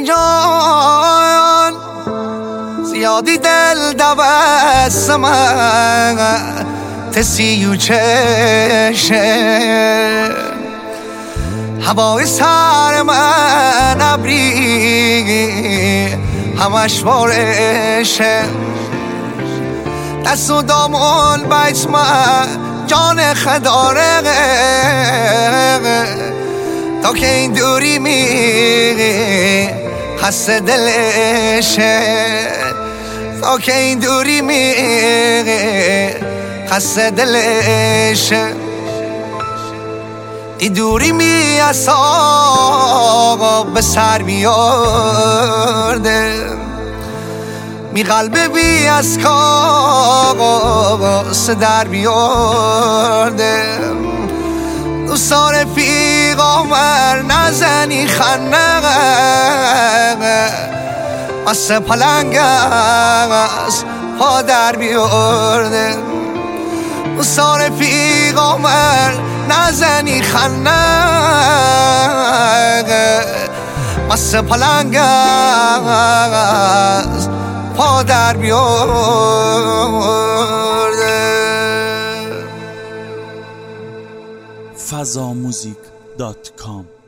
جان زیادی دل دوست من تسی و چشه هوای سر من ابری همش بارشه دست و دامون بیت من جان خداره تا که این دوری می خسته دلشه تا که این دوری می خسته دلشه این دوری می اصاب به سر میارده می قلب بی از کاغذ در بیارده دوستان پیغامبر نزنی خنق مثل پلنگ از پا در بیارده دوستان پیغامبر نزنی خنق مثل پلنگ از پا در بیارده fazamusic.com